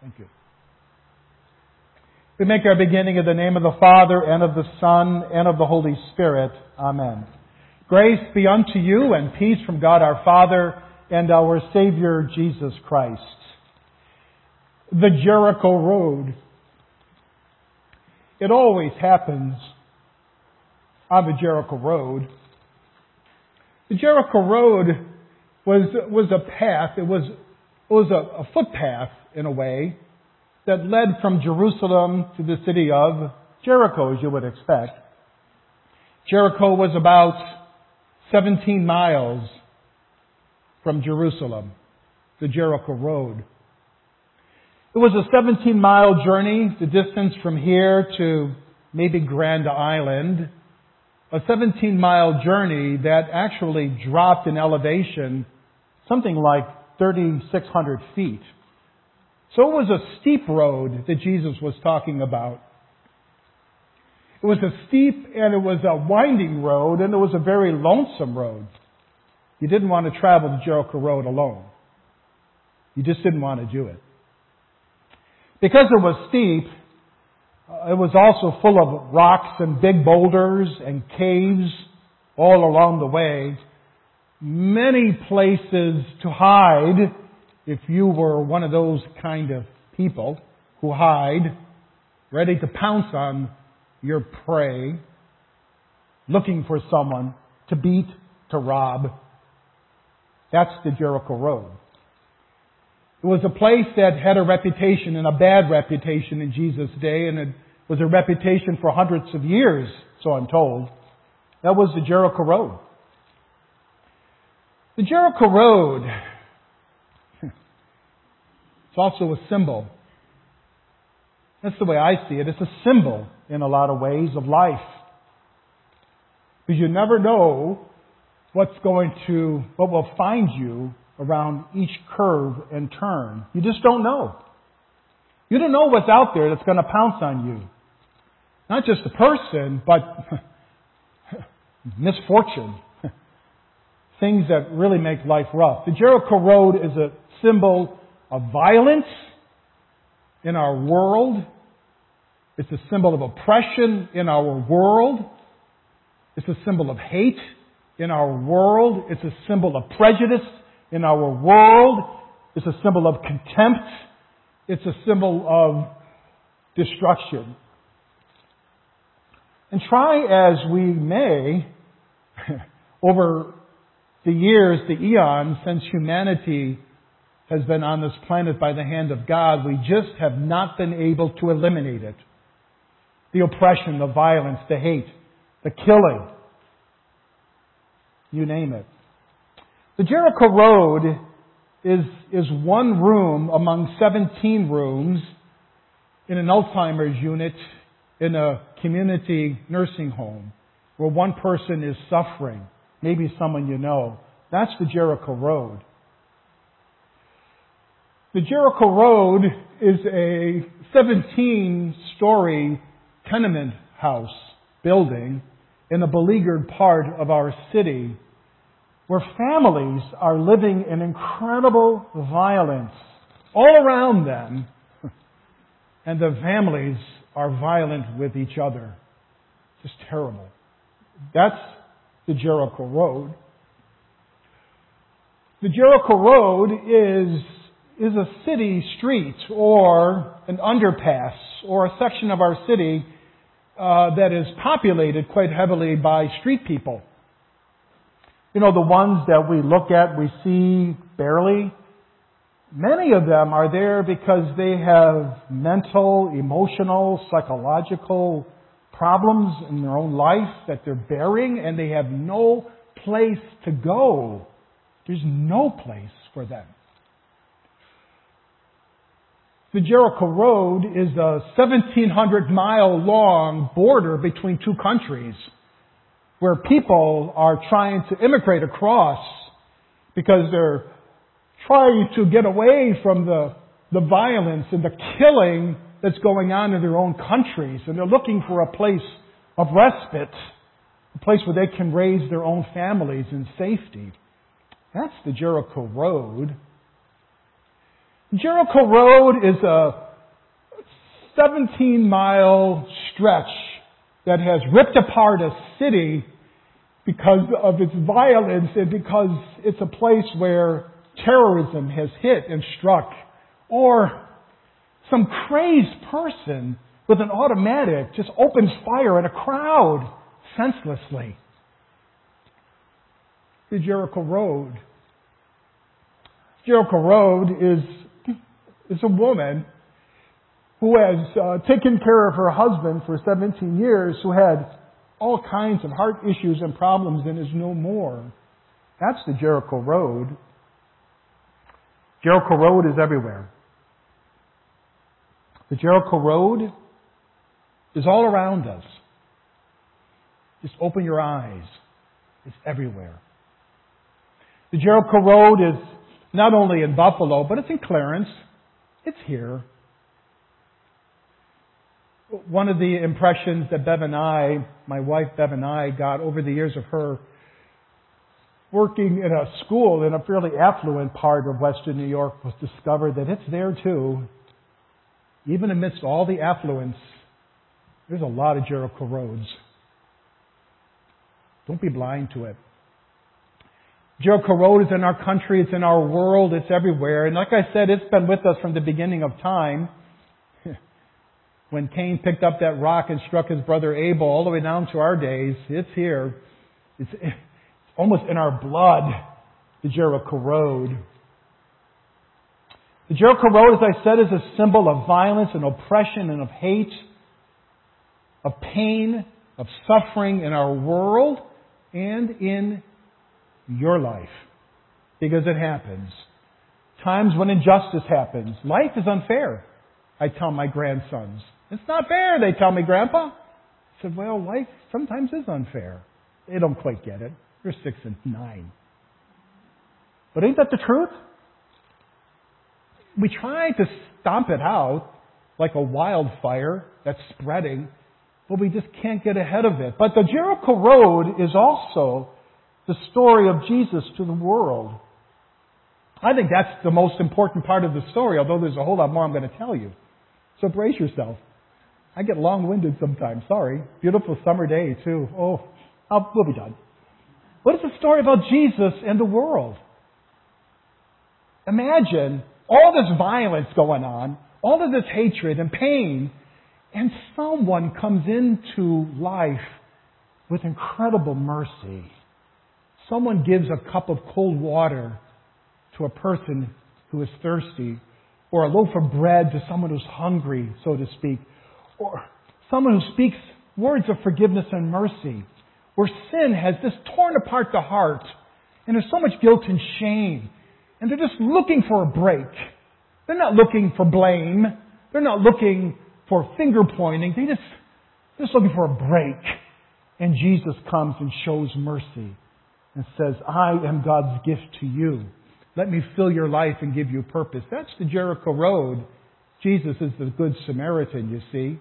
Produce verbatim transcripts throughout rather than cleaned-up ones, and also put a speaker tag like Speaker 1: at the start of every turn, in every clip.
Speaker 1: Thank you. We make our beginning in the name of the Father, and of the Son, and of the Holy Spirit. Amen. Grace be unto you, and peace from God our Father, and our Savior Jesus Christ. The Jericho Road. It always happens on the Jericho Road. The Jericho Road was was a path. It was it was a, a footpath in a way that led from Jerusalem to the city of Jericho, as you would expect. Jericho was about seventeen miles from Jerusalem, the Jericho Road. It was a seventeen-mile journey, the distance from here to maybe Grand Island. A seventeen-mile journey that actually dropped in elevation something like thirty-six hundred feet. So it was a steep road that Jesus was talking about. It was a steep and it was a winding road, and it was a very lonesome road. You didn't want to travel the Jericho Road alone. You just didn't want to do it. Because it was steep, it was also full of rocks and big boulders and caves all along the way. Many places to hide if you were one of those kind of people who hide, ready to pounce on your prey, looking for someone to beat, to rob. That's the Jericho Road. It was a place that had a reputation, and a bad reputation in Jesus' day, and it was a reputation for hundreds of years, so I'm told. That was the Jericho Road. The Jericho Road, it's also a symbol. That's the way I see it. It's a symbol in a lot of ways of life. Because you never know what's going to, what will find you around each curve and turn. You just don't know. You don't know what's out there that's going to pounce on you. Not just a person, but misfortune. Things that really make life rough. The Jericho Road is a symbol of violence in our world. It's a symbol of oppression in our world. It's a symbol of hate in our world. It's a symbol of prejudice in our world. It's a symbol of contempt. It's a symbol of destruction. And try as we may, over the years, the eons, since humanity has been on this planet by the hand of God, we just have not been able to eliminate it. The oppression, the violence, the hate, the killing. You name it. The Jericho Road is, is one room among seventeen rooms in an Alzheimer's unit in a community nursing home where one person is suffering. Maybe someone you know. That's the Jericho Road. The Jericho Road is a seventeen-story tenement house building in a beleaguered part of our city where families are living in incredible violence all around them, and the families are violent with each other. Just terrible. That's the Jericho Road. The Jericho Road is, is a city street or an underpass or a section of our city uh, that is populated quite heavily by street people. You know, the ones that we look at, we see barely. Many of them are there because they have mental, emotional, psychological problems in their own life that they're bearing, and they have no place to go. There's no place for them. The Jericho Road is a seventeen hundred mile long border between two countries where people are trying to immigrate across because they're trying to get away from the, the violence and the killing that's going on in their own countries. And they're looking for a place of respite, a place where they can raise their own families in safety. That's the Jericho Road. Jericho Road is a seventeen mile stretch that has ripped apart a city because of its violence and because it's a place where terrorism has hit and struck, or some crazed person with an automatic just opens fire at a crowd senselessly. The Jericho Road. Jericho Road is, is a woman who has uh, taken care of her husband for seventeen years, who had all kinds of heart issues and problems and is no more. That's the Jericho Road. Jericho Road is everywhere. The Jericho Road is all around us. Just open your eyes. It's everywhere. The Jericho Road is not only in Buffalo, but it's in Clarence. It's here. One of the impressions that Bev and I, my wife Bev and I, got over the years of her working in a school in a fairly affluent part of Western New York was discovered that it's there too. Even amidst all the affluence, there's a lot of Jericho roads. Don't be blind to it. Jericho Road is in our country, it's in our world, it's everywhere. And like I said, it's been with us from the beginning of time. When Cain picked up that rock and struck his brother Abel, all the way down to our days, it's here. It's, it's almost in our blood, the Jericho Road. The Jericho Road, as I said, is a symbol of violence and oppression and of hate, of pain, of suffering in our world and in your life. Because it happens. Times when injustice happens. Life is unfair, I tell my grandsons. It's not fair, they tell me, Grandpa. I said, well, life sometimes is unfair. They don't quite get it. They're six and nine. But ain't that the truth? We try to stomp it out like a wildfire that's spreading, but we just can't get ahead of it. But the Jericho Road is also the story of Jesus to the world. I think that's the most important part of the story, although there's a whole lot more I'm going to tell you. So brace yourself. I get long-winded sometimes. Sorry. Beautiful summer day, too. Oh, I'll, we'll be done. What is the story about Jesus and the world? Imagine all this violence going on, all of this hatred and pain, and someone comes into life with incredible mercy. Someone gives a cup of cold water to a person who is thirsty, or a loaf of bread to someone who's hungry, so to speak, or someone who speaks words of forgiveness and mercy, where sin has just torn apart the heart, and there's so much guilt and shame, and they're just looking for a break. They're not looking for blame. They're not looking for finger pointing. They just, they're just looking for a break. And Jesus comes and shows mercy and says, I am God's gift to you. Let me fill your life and give you purpose. That's the Jericho Road. Jesus is the Good Samaritan, you see.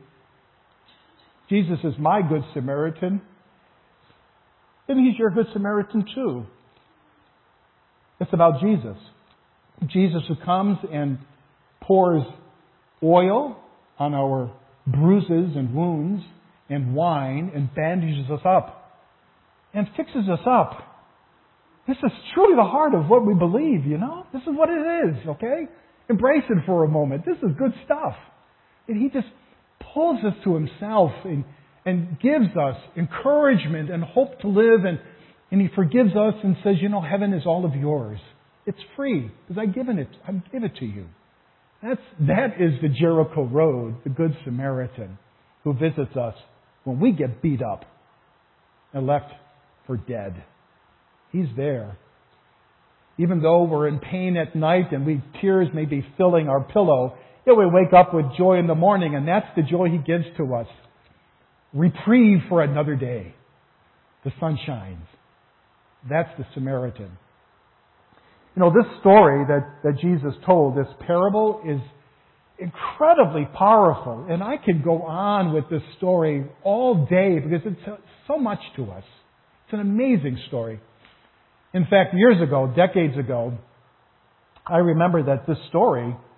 Speaker 1: Jesus is my Good Samaritan. And He's your Good Samaritan too. It's about Jesus. Jesus who comes and pours oil on our bruises and wounds and wine and bandages us up and fixes us up. This is truly the heart of what we believe, you know? This is what it is, okay? Embrace it for a moment. This is good stuff. And He just pulls us to Himself and, and gives us encouragement and hope to live, and, and He forgives us and says, you know, heaven is all of yours. It's free because I've given it. I give it to you. That's, that is the Jericho Road, the Good Samaritan who visits us when we get beat up and left for dead. He's there. Even though we're in pain at night and we tears may be filling our pillow, yet we wake up with joy in the morning, and that's the joy He gives to us. Reprieve for another day. The sun shines. That's the Samaritan. You know, this story that, that Jesus told, this parable, is incredibly powerful. And I could go on with this story all day because it's so much to us. It's an amazing story. In fact, years ago, decades ago, I remember that this story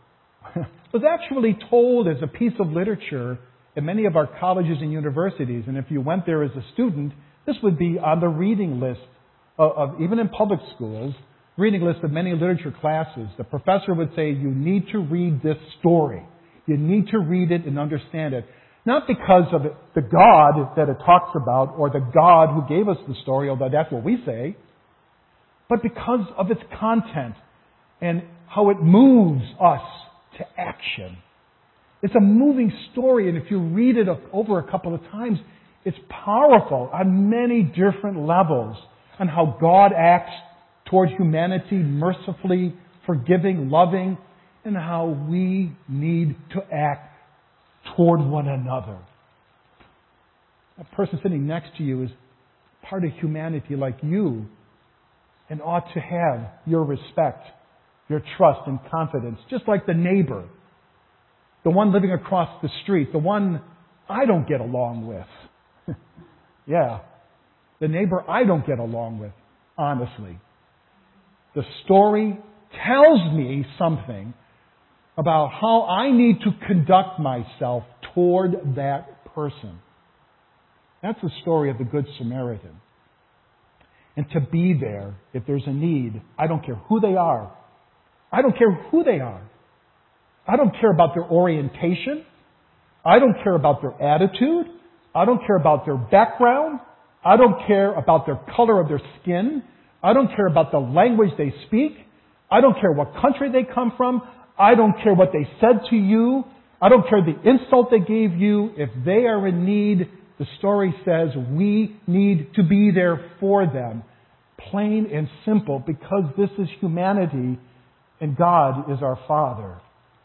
Speaker 1: was actually told as a piece of literature in many of our colleges and universities. And if you went there as a student, this would be on the reading list of, of even in public schools, reading list of many literature classes. The professor would say, you need to read this story. You need to read it and understand it. Not because of it, the God that it talks about or the God who gave us the story, although that's what we say, but because of its content and how it moves us to action. It's a moving story, and if you read it over a couple of times, it's powerful on many different levels on how God acts toward humanity, mercifully, forgiving, loving, and how we need to act toward one another. That person sitting next to you is part of humanity like you and ought to have your respect, your trust and confidence, just like the neighbor, the one living across the street, the one I don't get along with. Yeah, the neighbor I don't get along with, honestly. The story tells me something about how I need to conduct myself toward that person. That's the story of the Good Samaritan. And to be there if there's a need, I don't care who they are. I don't care who they are. I don't care about their orientation. I don't care about their attitude. I don't care about their background. I don't care about their color of their skin. I don't care about the language they speak. I don't care what country they come from. I don't care what they said to you. I don't care the insult they gave you. If they are in need, the story says we need to be there for them. Plain and simple, because this is humanity and God is our Father.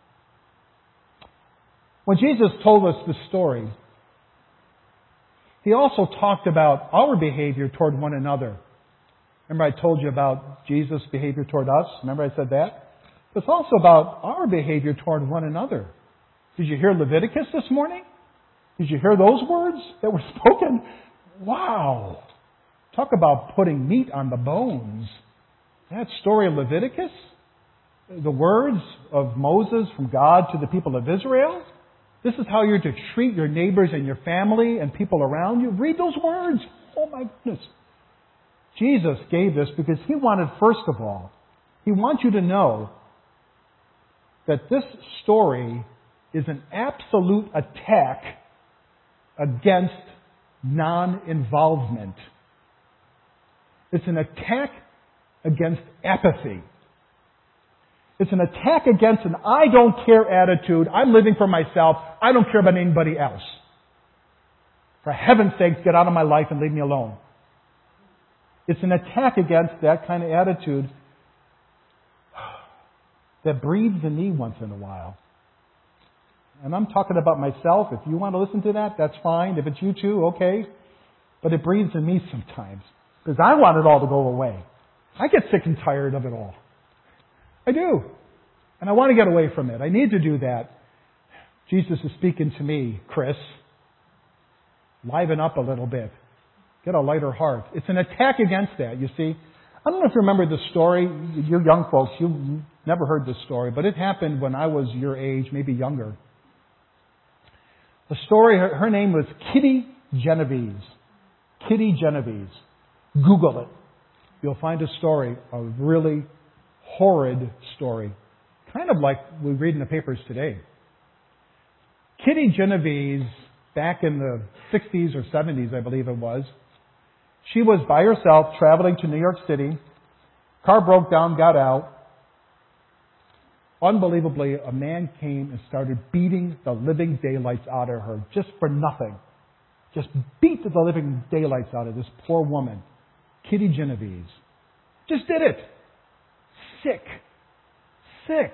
Speaker 1: When Jesus told us the story, He also talked about our behavior toward one another. Remember I told you about Jesus' behavior toward us? Remember I said that? It's also about our behavior toward one another. Did you hear Leviticus this morning? Did you hear those words that were spoken? Wow! Talk about putting meat on the bones. That story of Leviticus, the words of Moses from God to the people of Israel, this is how you're to treat your neighbors and your family and people around you. Read those words. Oh my goodness. Jesus gave this because He wanted, first of all, He wants you to know that this story is an absolute attack against non-involvement. It's an attack against apathy. It's an attack against an I don't care attitude. I'm living for myself. I don't care about anybody else. For heaven's sakes, get out of my life and leave me alone. It's an attack against that kind of attitude that breathes in me once in a while. And I'm talking about myself. If you want to listen to that, that's fine. If it's you too, okay. But it breathes in me sometimes. Because I want it all to go away. I get sick and tired of it all. I do. And I want to get away from it. I need to do that. Jesus is speaking to me, Chris. Liven up a little bit. Get a lighter heart. It's an attack against that, you see. I don't know if you remember the story. You young folks, you never heard this story, but it happened when I was your age, maybe younger. The story, her, her name was Kitty Genovese. Kitty Genovese. Google it. You'll find a story, a really horrid story. Kind of like we read in the papers today. Kitty Genovese, back in the sixties or seventies, I believe it was, she was by herself traveling to New York City. Car broke down, got out. Unbelievably, a man came and started beating the living daylights out of her just for nothing. Just beat the living daylights out of this poor woman, Kitty Genovese. Just did it. Sick. Sick.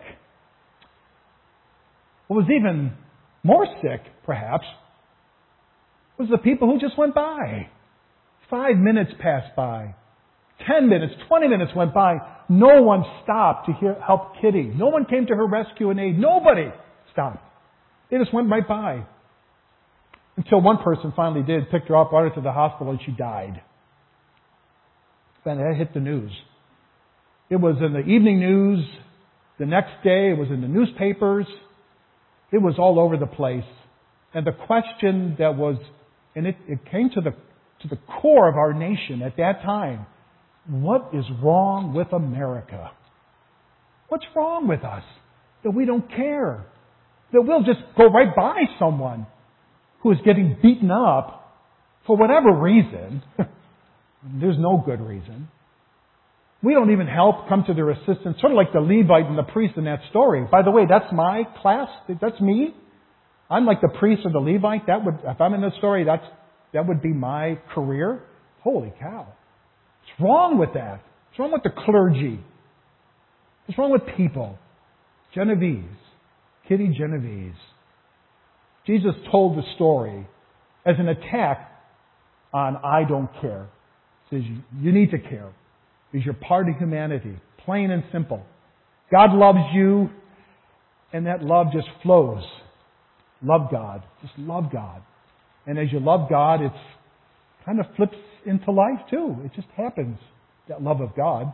Speaker 1: What was even more sick, perhaps, was the people who just went by. Five minutes passed by. Ten minutes, twenty minutes went by. No one stopped to hear, help Kitty. No one came to her rescue and aid. Nobody stopped. They just went right by. Until one person finally did, picked her up, brought her to the hospital, and she died. Then that hit the news. It was in the evening news. The next day, it was in the newspapers. It was all over the place. And the question that was, and it, it came to the, to the core of our nation at that time, what is wrong with America? What's wrong with us? That we don't care. That we'll just go right by someone who is getting beaten up for whatever reason. There's no good reason. We don't even help, come to their assistance, sort of like the Levite and the priest in that story. By the way, that's my class. That's me. I'm like the priest or the Levite. That would, if I'm in the story, that's that would be my career. Holy cow. What's wrong with that? What's wrong with the clergy? What's wrong with people? Genovese. Kitty Genovese. Jesus told the story as an attack on I don't care. He says you need to care. Because you're part of humanity. Plain and simple. God loves you, and that love just flows. Love God. Just love God. And as you love God, it kind of flips into life too. It just happens, that love of God.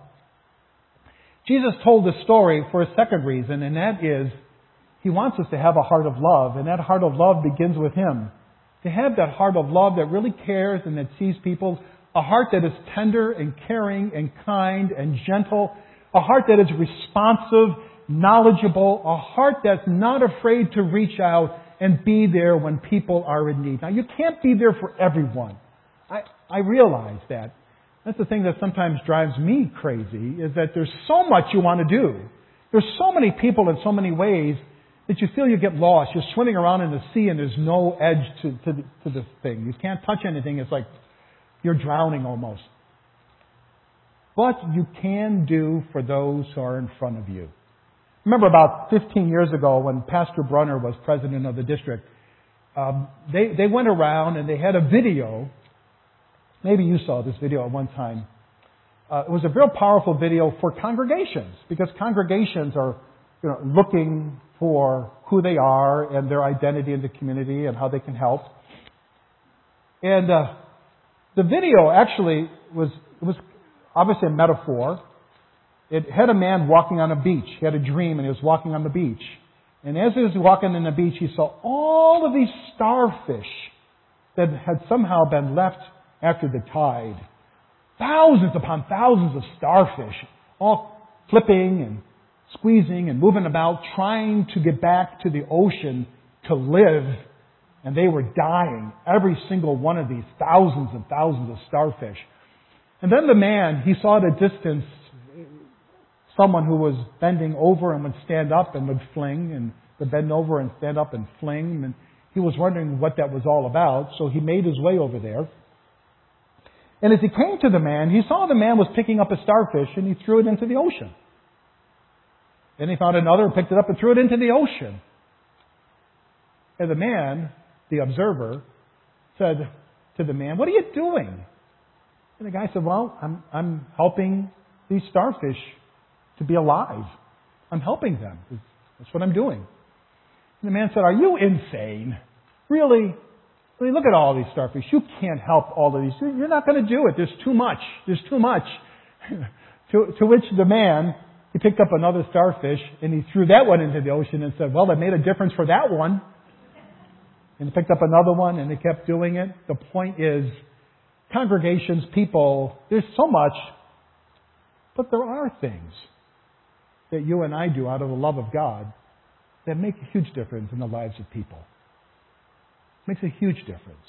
Speaker 1: Jesus told the story for a second reason, and that is He wants us to have a heart of love, and that heart of love begins with Him. To have that heart of love that really cares and that sees people, a heart that is tender and caring and kind and gentle, a heart that is responsive, knowledgeable, a heart that's not afraid to reach out and be there when people are in need. Now, you can't be there for everyone. I, I realize that. That's the thing that sometimes drives me crazy, is that there's so much you want to do. There's so many people in so many ways that you feel you get lost. You're swimming around in the sea and there's no edge to, to, the, to the thing. You can't touch anything. It's like you're drowning almost. But you can do for those who are in front of you. Remember about fifteen years ago when Pastor Brunner was president of the district, um, they, they went around and they had a video. Maybe you saw this video at one time. Uh, it was a real powerful video for congregations, because congregations are, you know, looking for who they are and their identity in the community and how they can help. And uh, the video actually was it was obviously a metaphor. It had a man walking on a beach. He had a dream and he was walking on the beach. And as he was walking on the beach, he saw all of these starfish that had somehow been left after the tide. Thousands upon thousands of starfish, all flipping and squeezing and moving about, trying to get back to the ocean to live. And they were dying, every single one of these thousands and thousands of starfish. And then the man, he saw at a distance someone who was bending over and would stand up and would fling, and would bend over and stand up and fling. And he was wondering what that was all about, so he made his way over there. And as he came to the man, he saw the man was picking up a starfish and he threw it into the ocean. Then he found another and picked it up and threw it into the ocean. And the man, the observer, said to the man, "What are you doing?" And the guy said, "Well, I'm, I'm helping these starfish to be alive. I'm helping them. That's what I'm doing." And the man said, "Are you insane? Really? I mean, look at all these starfish. You can't help all of these. You're not going to do it. There's too much. There's too much." to, to which the man, he picked up another starfish and he threw that one into the ocean and said, "Well, that made a difference for that one." And he picked up another one and they kept doing it. The point is, congregations, people, there's so much, but there are things that you and I do out of the love of God that make a huge difference in the lives of people. It makes a huge difference.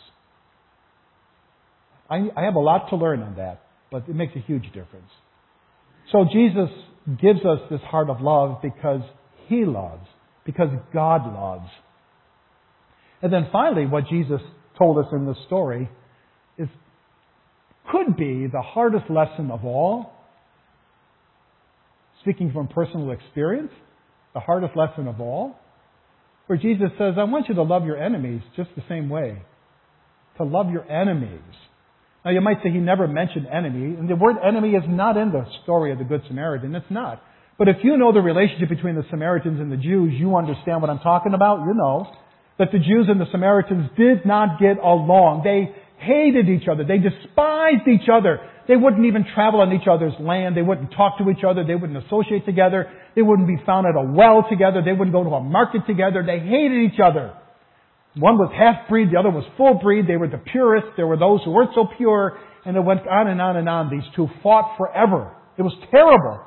Speaker 1: I, I have a lot to learn on that, but it makes a huge difference. So Jesus gives us this heart of love because He loves, because God loves. And then finally, what Jesus told us in this story is could be the hardest lesson of all. Speaking from personal experience, the hardest lesson of all, where Jesus says, I want you to love your enemies just the same way. To love your enemies. Now you might say He never mentioned enemy, and the word enemy is not in the story of the Good Samaritan. It's not. But if you know the relationship between the Samaritans and the Jews, you understand what I'm talking about. You know that the Jews and the Samaritans did not get along. They hated each other. They despised each other. They wouldn't even travel on each other's land. They wouldn't talk to each other. They wouldn't associate together. They wouldn't be found at a well together. They wouldn't go to a market together. They hated each other. One was half-breed. The other was full-breed. They were the purists. There were those who weren't so pure. And it went on and on and on. These two fought forever. It was terrible.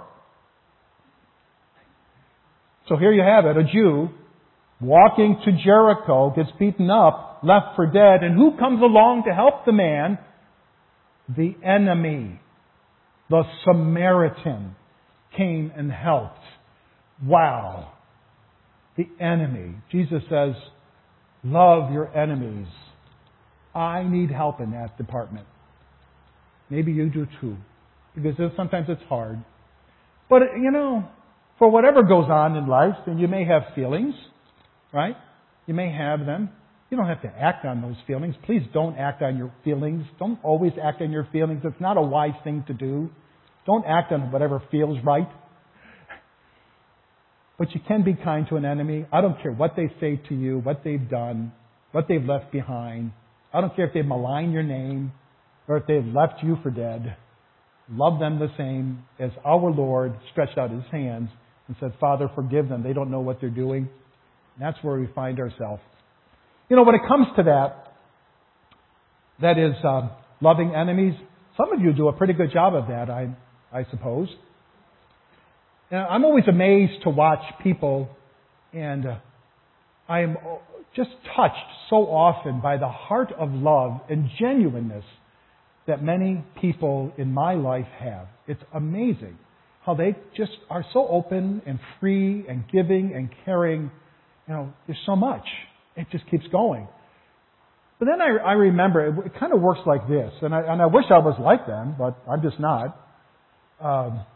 Speaker 1: So here you have it. A Jew walking to Jericho, gets beaten up, left for dead. And who comes along to help the man? The enemy. The Samaritan came and helped. Wow. The enemy. Jesus says, love your enemies. I need help in that department. Maybe you do too. Because sometimes it's hard. But, you know, for whatever goes on in life, and you may have feelings, right? You may have them. You don't have to act on those feelings. Please don't act on your feelings. Don't always act on your feelings. It's not a wise thing to do. Don't act on whatever feels right. But you can be kind to an enemy. I don't care what they say to you, what they've done, what they've left behind. I don't care if they malign your name or if they've left you for dead. Love them the same as our Lord stretched out His hands and said, Father, forgive them. They don't know what they're doing. And that's where we find ourselves. You know, when it comes to that, that is uh, loving enemies, some of you do a pretty good job of that, I, I suppose. And I'm always amazed to watch people, and uh, I am just touched so often by the heart of love and genuineness that many people in my life have. It's amazing how they just are so open and free and giving and caring. You know, there's so much. It just keeps going. But then I, I remember, it, it kind of works like this, and I, and I wish I was like them, but I'm just not. Um,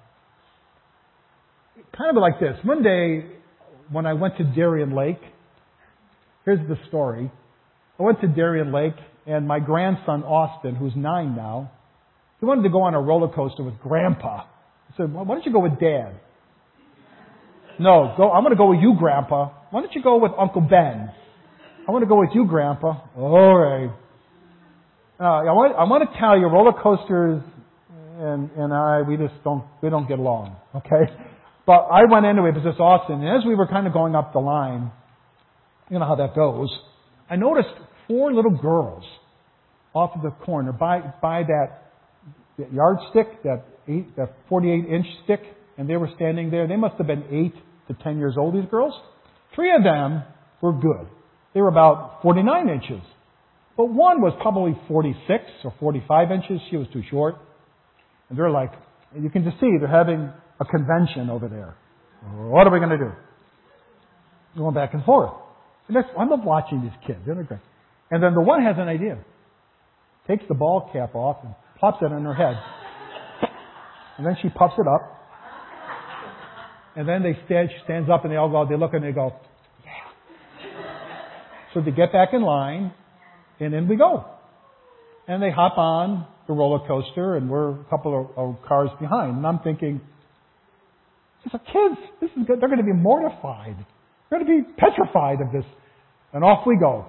Speaker 1: kind of like this. One day, when I went to Darien Lake, here's the story. I went to Darien Lake, and my grandson, Austin, who's nine now, he wanted to go on a roller coaster with Grandpa. I said, well, why don't you go with Dad? No, go. I'm going to go with you, Grandpa. Why don't you go with Uncle Ben? I want to go with you, Grandpa. All right. Uh, I want, I want to tell you, roller coasters and, and I, we just don't, we don't get along. Okay? But I went anyway because it's Austin. And as we were kind of going up the line, you know how that goes, I noticed four little girls off of the corner by, by that, that yardstick, that eight, that forty-eight inch stick, and they were standing there. They must have been eight to ten years old, these girls. Three of them were good. They were about forty-nine inches. But one was probably forty-six or forty-five inches. She was too short. And they're like, you can just see they're having a convention over there. What are we going to do? Going back and forth. And that's, I love watching these kids. They're great. And then the one has an idea. Takes the ball cap off and pops it on her head. And then she puffs it up. And then they stand, she stands up and they all go, they look and they go, yeah. So they get back in line and in we go. And they hop on the roller coaster and we're a couple of, of cars behind. And I'm thinking, these are kids. This is good. They're going to be mortified. They're going to be petrified of this. And off we go.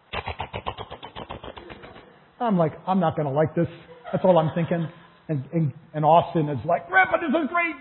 Speaker 1: I'm like, I'm not going to like this. That's all I'm thinking. And, and, and Austin is like, Grandpa, this is great.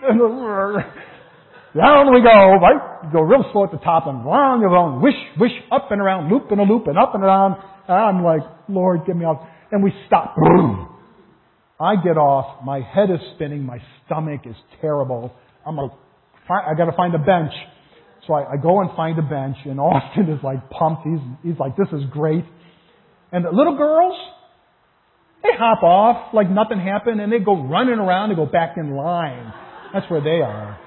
Speaker 1: Down we go, right? Go real slow at the top and round and round, wish, wish, up and around, loop and a loop and up and around. And I'm like, Lord, get me off. And we stop. Boom. I get off. My head is spinning. My stomach is terrible. I'm like, I got to find a bench. So I, I go and find a bench, and Austin is like pumped. He's he's like, this is great. And the little girls, they hop off like nothing happened, and they go running around and go back in line. That's where they are.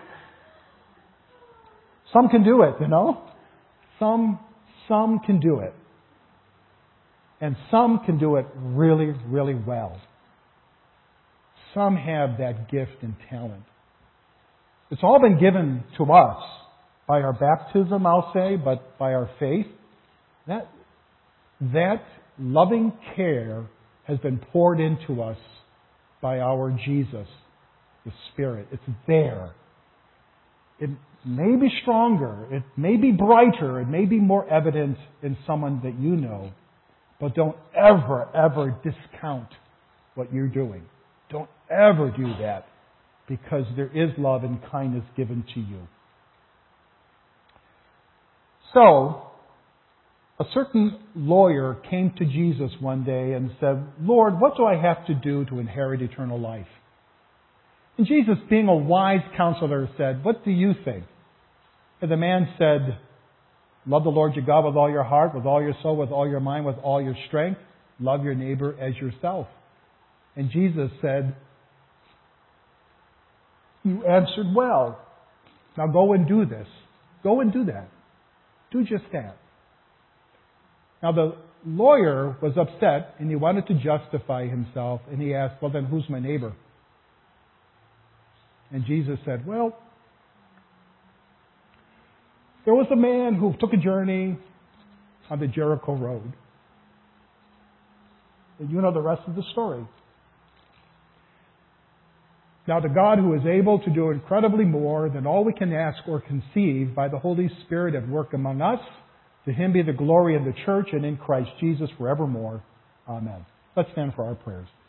Speaker 1: Some can do it, you know. Some some can do it. And some can do it really, really well. Some have that gift and talent. It's all been given to us by our baptism, I'll say, but by our faith. That, that loving care has been poured into us by our Jesus, the Spirit. It's there. It may be stronger. It may be brighter. It may be more evident in someone that you know. But don't ever, ever discount what you're doing. Don't ever do that, because there is love and kindness given to you. So, a certain lawyer came to Jesus one day and said, Lord, what do I have to do to inherit eternal life? And Jesus, being a wise counselor, said, what do you think? And the man said, love the Lord your God with all your heart, with all your soul, with all your mind, with all your strength. Love your neighbor as yourself. And Jesus said, you answered well. Now go and do this. Go and do that. Do just that. Now the lawyer was upset and he wanted to justify himself, and he asked, well then who's my neighbor? And Jesus said, well, there was a man who took a journey on the Jericho road. And you know the rest of the story. Now the God who is able to do incredibly more than all we can ask or conceive by the Holy Spirit at work among us, to Him be the glory in the church and in Christ Jesus forevermore. Amen. Let's stand for our prayers.